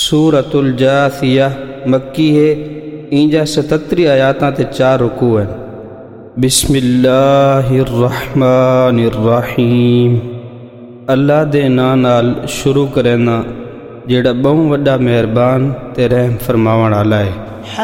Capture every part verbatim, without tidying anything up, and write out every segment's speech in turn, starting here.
सूरतुल जासिया मक्की है। इंजा सतहत्तरी आयातां ते चार रुकू हैं। बिस्मिल्लाहिर्रहमानिर्रहीम। अल्लाह दे नां नाल शुरू करना जेड़ा बहु वड्डा मेहरबान ते रहम फरमावण वाला है।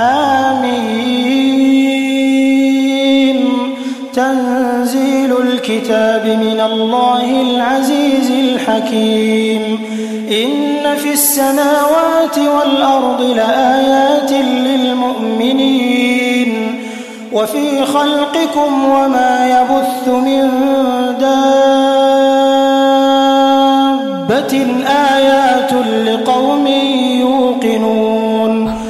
हामीम तंजीलुल किताब मिनल्लाहिल अज़ीज़िल हकीम। इन्न फिस समावाति वल अर्दि लआयातिन लिल मुमिनीन वफ़ी ख़ल्क़िकुम वमा यबुस्सु मिन दाब्बतिन आयातुन लिक़ौमिन युक़िनून।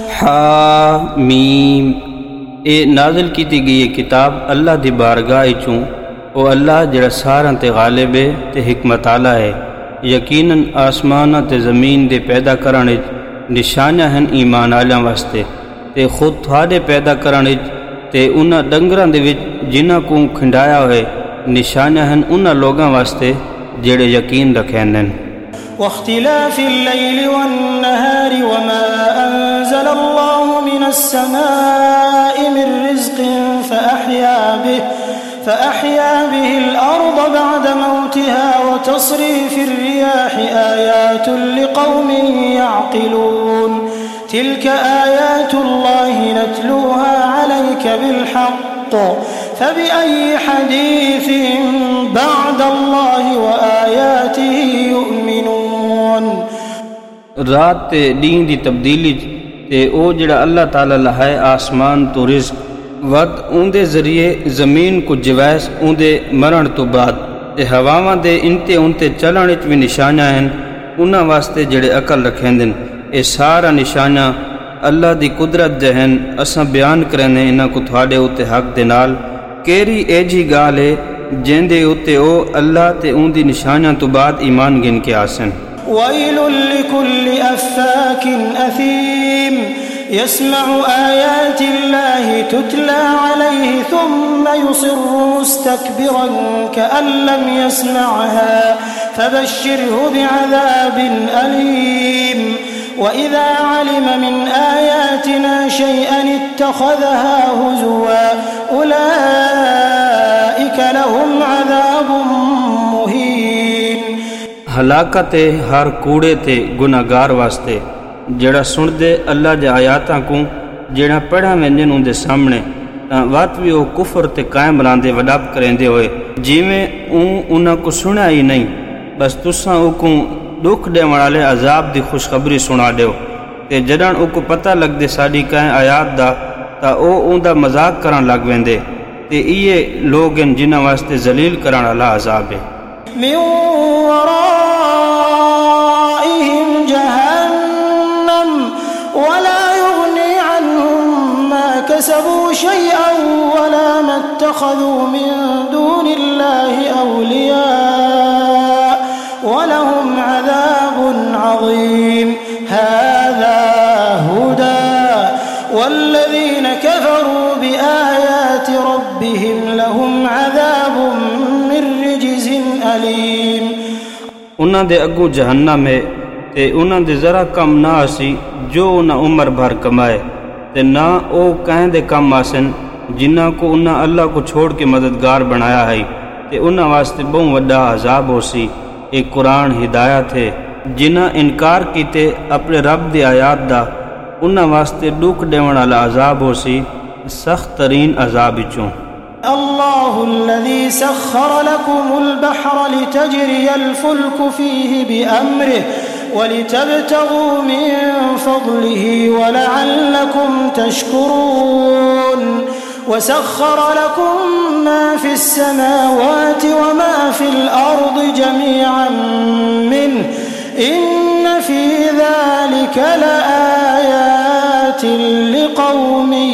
हामीम ए नाज़िल की गई किताब अल्लाह दी बारगाह चूं ओ अल्लाह जड़ा सारां ते गालिब है ते हिकमत आला है। यकीनन आसमान ते ज़मीन दे पैदा करने निशानियां हैं ईमान आलियां वास्ते ते खुद थोड़े पैदा करने ते उन्हां डंगरां दे विच जिन्हां को खिंडाया होए निशानियां हैं उन्हां लोगां वास्ते जेड़े यकीन रखैंदे हैं। वख्तिलाफिल लैलि वन नहारि वमा अंज़लल्लाहु मिनस समाइ मिन रिज़्क़िन फ़अह्या बिहि फ़अह्या बिहिल अर्द बअद मौतिहा वतस्रीफ़िर रियाहि आयातुन लिक़ौमिन यअक़िलून। तिल्क आयातुल्लाहि नत्लूहा अलैका बिल्हक़्क़ फ़बिअय्यि हदीसिन बअदल्लाहि व आयातिहि युमिनून। रात ते दीन दी तब्दीली ते ओ जड़ा अल्लाह ताला लहाए आसमान तो रिज़्क़ वद उंदे जरिए ज़मीन को जवैस उंदे मरण तो बाद ते हवावां दे इनते उनते चलण विच भी निशानियां हैं उन्हां वास्ते जेड़े अकल रखेंदे। ए सारा निशानियां अल्लाह दी कुदरत दे हैं। असां बयान करने इन्हां को थोड़े उत्ते हक दे नाल केरी एजी गाल है जेंदे उत्ते ओ अल्लाह ते उंदी निशानियां तो बाद ईमान गिन के आसन। वैलुल लिकुल्लि अफ़्फ़ाकिन असीम यस्मअु आयातिल्लाहि तुतला अलैहि थुम्मा युसिर्रु मुस्तकबिरन कअन लम यस्मअहा फबश्शिरहु बिअज़ाबिन अलीम। वइज़ा अलिम मिन आयातिना शैअन इत्तख़ज़हा हुज़ुवा उलाइक लहुम अज़ाबुम मुहीन। हलाकत हर कूड़े ते गुनाहगार वास्ते जेड़ा सुनदे अल्लाह दे आयातां को जेड़ा पढ़ा वेंदे उनके सामने तां वत भी वो कुफर ते कायम रहंदे वडप करेंदे होए जिवें उन्हां को सुनिया ही नहीं। बस तुसां उको दुख देण वाले अजाब दी खुशखबरी सुना दो ते जडण उको पता लगदे साडी काए आयात दा तां ओ उंदा मजाक करन लग वेंदे ते इये लोग जिन्हां वास्ते जलील करन वाला अजाब है। मिन वराइहिम जहन्नम वला युगनी अन्हुम मा कसबू शैअन वला मत्तखज़ू मिन दूनिल्लाहि औलिया वलहुम अज़ाबुन अज़ीम। हाज़ा हुदा वल्लज़ीन कफ़रू बिआयाति रब्बिहिम लहुम अज़ाबुन मिन रिज्ज़िन अलीम। उन्हां दे अगू जहन्नम है ते उन्हां दे जरा कम ना आसी जो उन्हां उम्र भर कमाए ते ना ओ कहें दे कम आसन जिन्हां को उन्हां अल्लाह को छोड़ के मददगार बनाया है ते उन्हां वास्ते बहु वड्डा अजाब होसी। एक कुरान हिदायत है जिन्हां इनकार कीते अपने रब दी आयात दा उन्हां वास्ते दुख देवण वाला अजाब होसी सख्त तरीन अजाब विचों। अल्लाहुल्लज़ी सख्खर लकुमुल बहर लितजरियल फुल्कु फीहि बिअम्रिहि वलितब्तगू मिन फज़लिहि वलअल्लकुम तशकुरून। वसख्खर लकुम मा फिस समावाति वमा फिल अर्दि जमीअन मिन्हु इन्न फी ज़ालिका लआयातिन लिक़ौमिन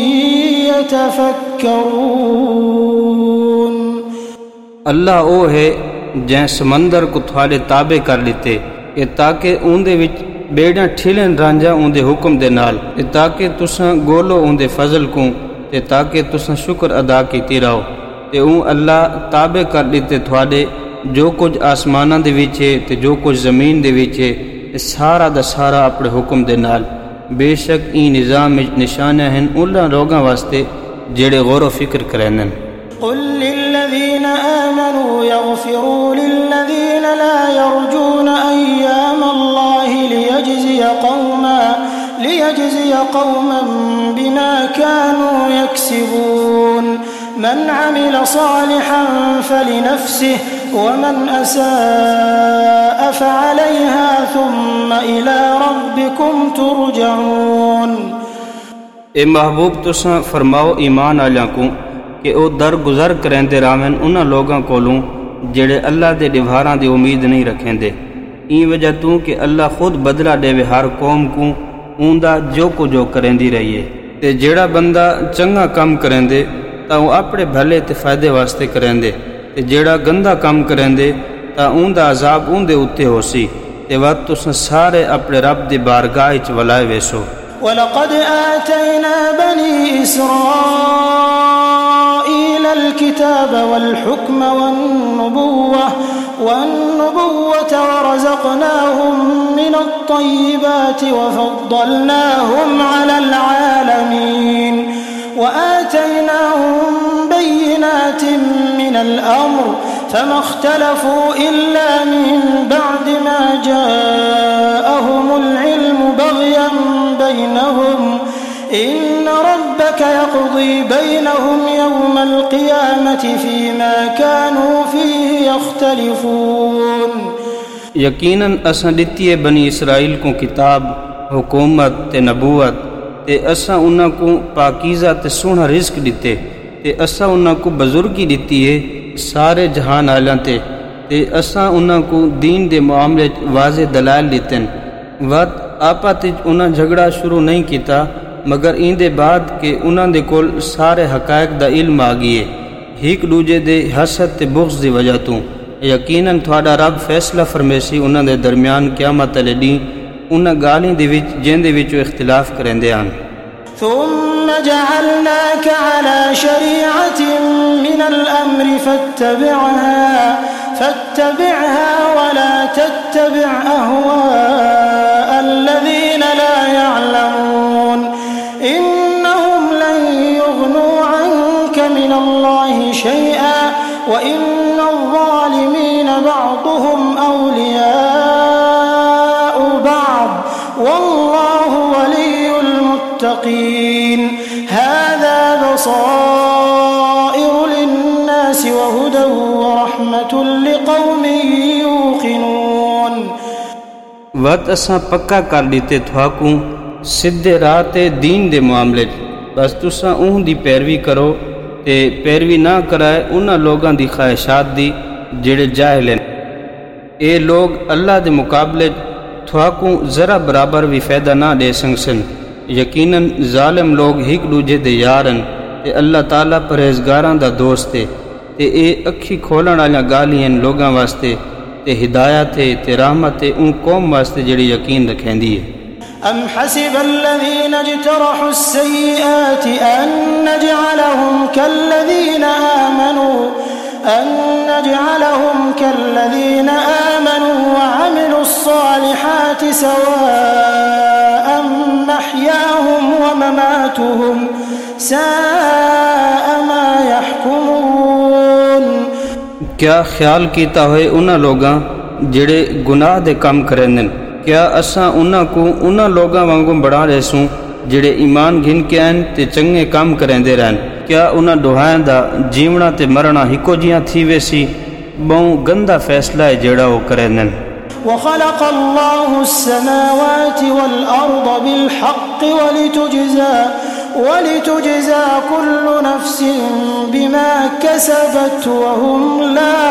यतफ़क्करून। अल्लाह ओ है जै समंदर को थोड़े ताबे कर लिते ए ताकि उंदे विच बेड़ियां ठिलन रांझा उंदे हुक्म दे नाल ए ताकि तुसां गोलो उंदे फजल को ते ताकि तुसां शुक्र अदा कीती रहो ते ऊ अल्लाह ताबे कर लिते थोड़े जो कुछ आसमानां दे विच है ते जो कुछ ज़मीन दे विच है सारा दा सारा अपने हुक्म दे नाल। बेशक ई निज़ाम विच निशानियां हैं उन्हां लोगां वास्ते जेड़े गौर व फिक्र करैंदे। قل للذين آمنوا يغفروا للذين لا يرجون أيام الله ليجزي قوما ليجزي قوما بما كانوا يكسبون من عمل صالحا فلنفسه ومن أساء فعليها ثم إلى ربكم ترجعون۔ اے محبوب تساں فرماؤ ایمان آلیاں کو کہ او در گزر کرندے راون انہاں لوگاں کولوں جڑے اللہ دے ڈھواراں دی امید نہیں رکھیندے، این وجہ تو کہ اللہ خود بدلہ دیوے ہر قوم کو اوندا جو کو جو کریندی رہیے۔ تے جڑا بندہ چنگا کم کریندے تا او اپنے بھلے تے فائدے واسطے کریندے، تے جڑا گندا کم کریندے تا اوندا عذاب اندے اُتے ہوسی۔ تے وقت تساں سارے اپنے رب دی بارگاہ وچ ولائے ویسو۔ وَلَقَدْ آتَيْنَا بَنِي إِسْرَائِيلَ الْكِتَابَ وَالْحُكْمَ وَالنُّبُوَّةَ وَالنُّبُوَّةَ وَرَزَقْنَاهُم مِّنَ الطَّيِّبَاتِ وَفَضَّلْنَاهُمْ عَلَى الْعَالَمِينَ وَآتَيْنَاهُم بَيِّنَاتٍ مِّنَ الْأَمْرِ فَمَا اخْتَلَفُوا إِلَّا مِن بَعْدِ مَا جَاءَهُمُ الْعِلْمُ بَغْيًا بينهم إن ربك يقضي بينهم يوم القيامة فيما كانوا فيه يختلفون۔ یقیناً اساں دتی ہے بنی اسرائیل کو کتاب، حکومت تے نبوت، تے اساں انہاں کو پاکیزہ تے سونا رزق دتے، تے اساں انہاں کو بزرگی دتی ہے سارے جہان آلیاں تے تے اساں انہاں کو دین دے معاملے واضح دلائل دتن۔ وقت آپا تج انہاں جھگڑا شروع نہیں کیتا مگر این دے بعد کہ انہاں دے کول سارے حقائق دا علم آ گئے ایک دوجے دے حسد تے بغض دی وجہ تو۔ یقیناً تھوڑا رب فیصلہ فرمیسی انہاں دے درمیان قیامت والے ڈی انہاں گالیاں دے وچ جن دے وچ اختلاف کرندے ہن۔ ثم جعلناك على شريعة من الأمر فاتبعها فاتبعها ولا تتبع أهواء الذين لا يعلمون إنهم لن يغنوا عنك من الله شيئا وإن الظالمين بعضهم أولياء بعض والله ولي المتقين هذا بصائر للناس وهدى ورحمة لقوم يوقنون۔ وقت اساں پکا کر دیتے تھواکو سدھے راہ تے دین دے معاملے بس تساں اون دی پیروی کرو تے پیروی نہ کرائے انہاں لوگاں دی خواہشات دی جڑے جاہل ہیں۔ اے لوگ اللہ دے مقابلے تھواکو ذرا برابر بھی فائدہ نہ دے سنگسن۔ یقیناً ظالم لوگ ہک دوجے دے یارن تے اللہ تعالیٰ پرہیزگاراں دا دوست ہے تے اے اکھی کھولن والیاں گالیاں لوگاں واسطے تے ہدایت ہے تے رحمت ہے ان قوم واسطے جڑی یقین رکھیندی ہے۔ أم حسب الذين اجترحوا السيئات أن نجعلهم كالذين آمنوا أن نجعلهم كالذين آمنوا وعملوا الصالحات سواء محياهم ومماتهم ساء ما يحكمون۔ کیا خیال کیتا ہوئے انہاں لوگاں جڑے گناہ دے کم کرندن، کیا اساں انہاں کو انہاں لوگاں وانگوں بڑھا رہسوں جڑے ایمان گھن کے آئن تے چنگے کام کریندے رہن؟ کیا انہاں دہائیں دا جیونا تے مرنا ہکو جیاں تھی ویسی؟ بہوں گندا فیصلہ ہے جڑا وہ کریندن۔ وخلق الله السماوات والأرض بالحق ولتجزى ولتجزى كل نفس بما كسبت وهم لا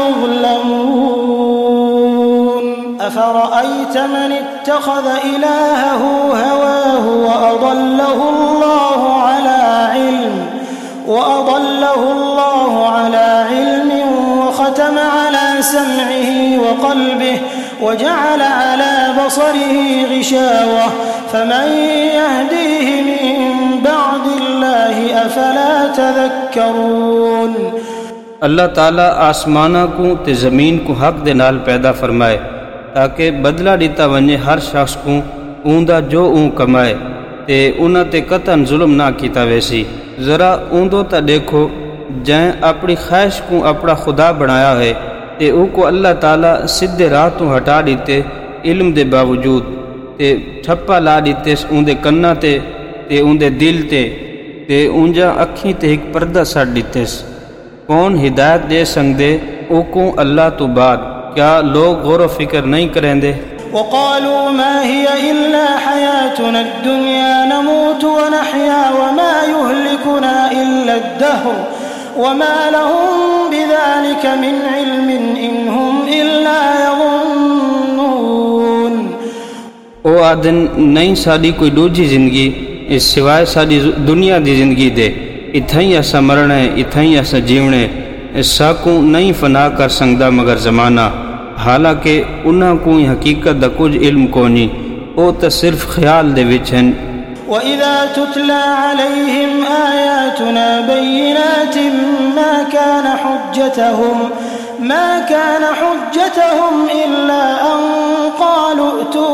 يظلمون أفرأيت من اتخذ إلهه هواه وأضله الله على علم وأضله الله على علم وختم على سمعه وقلبه وجعل على بصره غشاوة فمن يهديه من بعد الله أفلا تذكرون۔ اللہ تعالیٰ آسمانہ کو تے زمین کو حق دے نال پیدا فرمائے ताकि बदला ॾिता वञे हर शख़्स को ऊंदा जो ऊं कमाए ते उन ते कतन जुल्म ना किया वैसी। ज़रा ऊंदो त देखो जैं अपनी ख्वाहिश को अपना खुदा बनाया है ते उको अल्लाह ताला सीधे राह तो हटा दीते इल्म दे बावजूद ते ठप्पा ला दीते उंदे कन्ना ते ते उंदे दिल ते ते उंजा अखी ते एक पर्दा सट दीतेस। कौन हिदायत दे संगदे उको अल्लाह तो बाद? क्या लोग गौर फिक्र नहीं करेंदे? वक़ालू मा हिया इल्ला हयातुना दुनिया नमूतु व नहया व मा युहलिकुना इल्ला अद-दहर व मा लहुम बिज़ालिका मिन इल्मिन इन हुम इल्ला यज़ुन्नून। ओ आदन नहीं साडी कोई दूजी जिंदगी इस सिवाय साडी दुनिया दी जिंदगी दे। इथई असा मरना है, इथई असा जीवने, साकू नहीं फना कर सकदा मगर ज़माना। हालांकि उन्हां को हकीकत दा कुछ इल्म कोनी, ओ तो सिर्फ ख्याल दे विच हन। वइज़ा तुतला अलैहिम आयातुना बय्यिनातिन मा कान हुज्जतहुम मा कान हुज्जतहुम इल्ला अन क़ालू अतू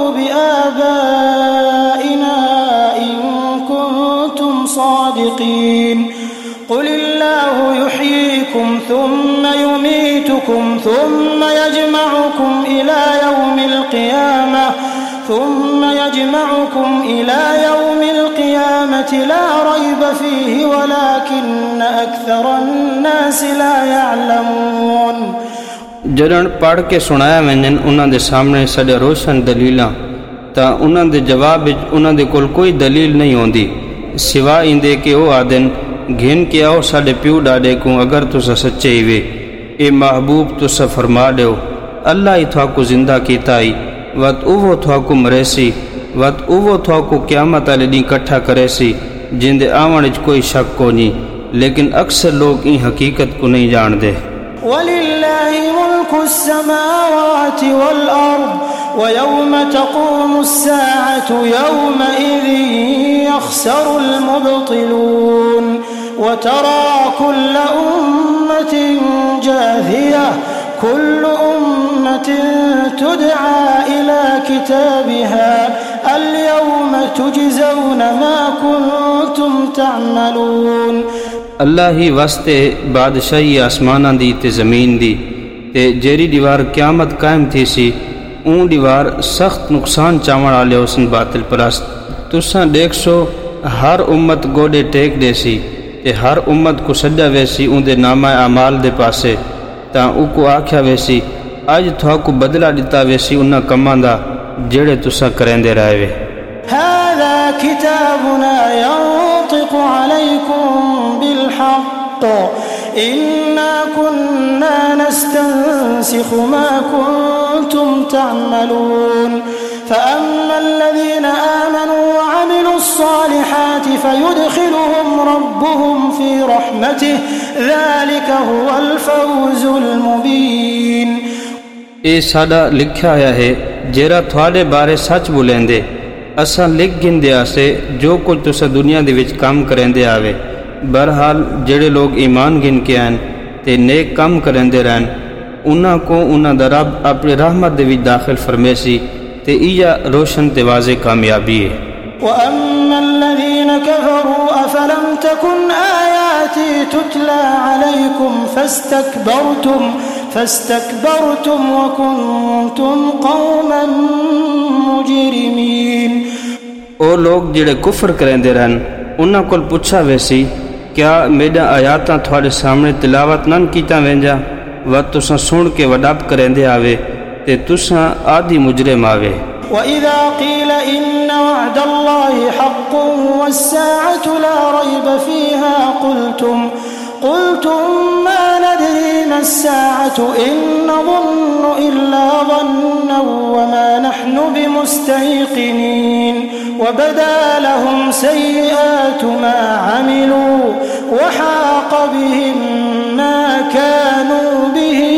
बिआबाइना इन कुंतुम सादिक़ीन। क़ुल अल्लाहु युहयीकुम थुम्मा युमीतुकुम थुम्मा यजमउकुम इला यौमिल क़ियामह थुम्मा यजमउकुम इला यौमिल क़ियामति ला रैब फ़ीहि वलाकिन्न अक्सरन नास ला यअलमून। जॾहिं पढ़ के सुनाया वञनि उन्हां दे सामने सॼा रोशन दलीलां तां उन्हां दे जवाब विच उन्हां दे कोल कोई दलील नहीं होंदी सिवाय इंदे कि ओ आदन घिन के आओ साडे प्यू ॾाॾे को अगर तुसा सच्चे ही वे। ए महबूब तुसा फरमा दो अल्लाह ही थाको जिंदा कीताई वत उवो थाको मरेसी वत उवो थाको क़यामत वाले ॾींहुं कट्ठा करेसी जिंदे आवण च कोई शक कोनी। लेकिन अक्सर लोग इन हकीकत को नहीं जानते। वलिल्लाहि मुल्कुस समावाति वल अर्द व यौम तक़ूमुस साअतु यौमइज़िन यख़सरुल मुब्तिलून व तरा कुल्ल उम्मतिन जाथिया कुल्लु उम्मतिन तुदआ इला किताबिहा अल-यौम तुजज़ौना मा कुंतुम तअमलून। अल्लाह ही वास्ते बादशाही आसमाना दी ते ज़मीन दी ते जेरी दीवार क़यामत कायम थी सी ऊँ दीवार सख्त नुकसान चावण आले हुसन बातिल परस्त। तुसा देख सो हर उम्मत गोडे टेक देसी ते हर उम्मत को सजा वैसी उंदे नामा अमाल दे पासे तां उको आख्या वैसी अज थाको बदला दिता वैसी उन्हां कमां दा जेड़े तुसा करेंदे रहे वे। हाज़ा किताबुना यंतिक़ु अलैकुम बिल-हक़्क़ इन्ना कुन्ना नस्तंसिखु मा कुंतुम तअमलून। फ़अम्मा अल्लज़ीना आमनू व अमिलुस्सालिहाति फ़युदख़िलुहुम रब्बुहुम फ़ी रहमतिहि ज़ालिका हुवल फ़ौज़ुल मुबीन। ए साडा लिखा है जेरा थोड़े बारे सच बोलेंदे असा लिख गिनदे आसे जो कुछ तुसा दुनिया दे विच काम करेंदे आवे। बहरहाल जेड़े लोग ईमान गिन के आन ते नेक काम करेंदे रहन उन्हां को उन्हां दा रब अपनी रहमत दे विच दाखिल फरमेसी ते इया रोशन ते वाज़े कामयाबी है। वअम्मा अल्लज़ीना कफ़रू अफ़लम तकुन आयाती तुतला अलैकुम फस्तकबरतुम फस्तकबरतुम व कुंतुम कौमन मुजरिमीन। ओ लोग जेड़े कुफर करेंदे रहन उन्हां कोल पुछा वैसी क्या मेरा आयातां थोड़े सामने तिलावत नन कीता वेंजा व तुसा सुन के वडाप करेंदे आवे ते तुसा आदि मुजरिम आवे। वइज़ा क़ील इन्न वअदल्लाहि हक़्क़ुन वस्साअतु ला रैब फ़ीहा क़ुल्तुम क़ुल्तुम मा नदरी मस्साअतु इन नज़ुन्नु इल्ला ज़न्नन व मा नहनु बिमुस्तयक़िनीन वबदा लहुम सय्यिआतु मा अमिलू वहाक़ बिहिम मा कानू बिही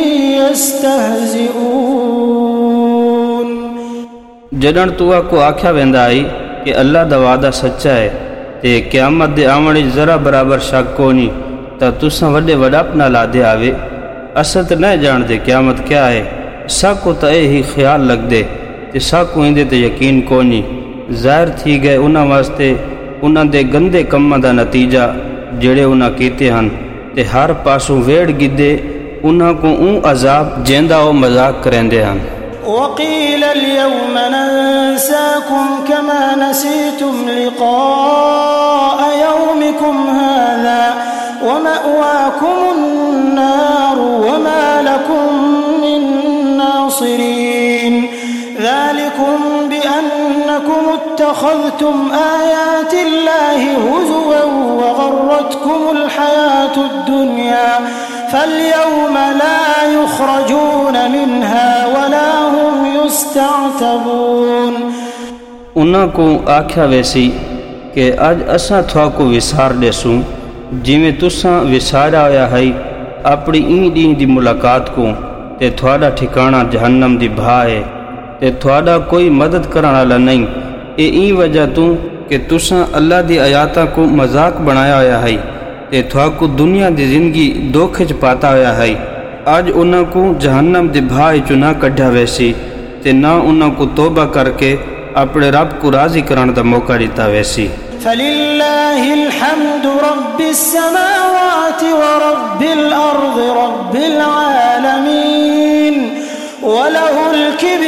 यस्तहज़िऊन। जॾहिं तुआ को आख्या वेंदा आई कि अल्लाह दा वादा सच्चा है ते क़यामत दे आवण च ज़रा बराबर शक कोनी त तुसां वॾे वॾाप न लादे आवे। असां त न ॼाणदे क़यामत क्या है साको तो यही ख्याल लगदे ते साको इंदे ते यकीन कोनी। ज़ाहिर थी गए उन्हां वास्ते उन्हां दे गंदे कम्मां दा नतीजा जेड़े उन्हां कीते हन ते हर पासों वेड़ गिदे उन्हां को ऊँ अजाब जेंदा ओ मजाक करेंदे हन। वक़ील अल-यौम नंसाकुम कमा नसीतुम लिक़ाअ यौमिकुम हाज़ा व मअवाकुमुन-नार व मा लकुम मिन नासिरीन ज़ालिकुम बिअन्नकुम इत्तख़ज़्तुम आयातिल्लाहि हुज़ुवन व गर्रतकुमुल हयातुद-दुन्या फल-यौम ला युख़रजून मिन्हा वला हुम युस्तअतबून। उन्हां को आख्या वैसी कि अज असां थोको विसार देसूं जिमें तुसां विसारा होया है अपनी ई डी दी मुलाकात को ते थोड़ा ठिकाना जहन्नम दी भा है ते थोड़ा कोई मदद करने वाला नहीं। ए ई वजह तू कि तुसां अल्लाह दी आयाता को मजाक बनाया होया है ते थोको दुनिया दी जिंदगी धोखे च पाता होया है। अज उन्हां को जहन्नम दी भा चो ना कढ़ा वैसी ते ना उन्हां को तौबा करके अपने रब को राजी कराने दा मौका दिता वैसी। फलिल्लाहिल हम्दु रब्बिस समावाति व रब्बिल अर्दि रब्बिल आलमीन व लहुल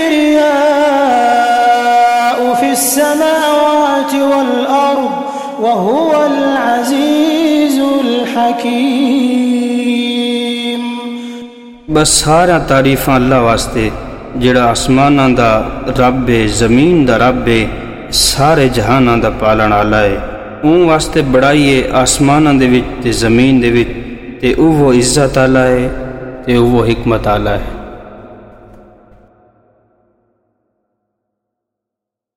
किब्रियाउ फिस समावाति वल अर्द व हुवल अज़ीज़ुल हकीम। बस सारा तारीफां अल्लाह वास्ते जेड़ा आसमानां दा रब है, जमीन दा रब है, सारे जहानां दा पालण आला है। ऊँ वास्ते बड़ाई है आसमानां दे विच ते जमीन दे विच ते वो इज्जत आला है ते वो हिकमत आला है।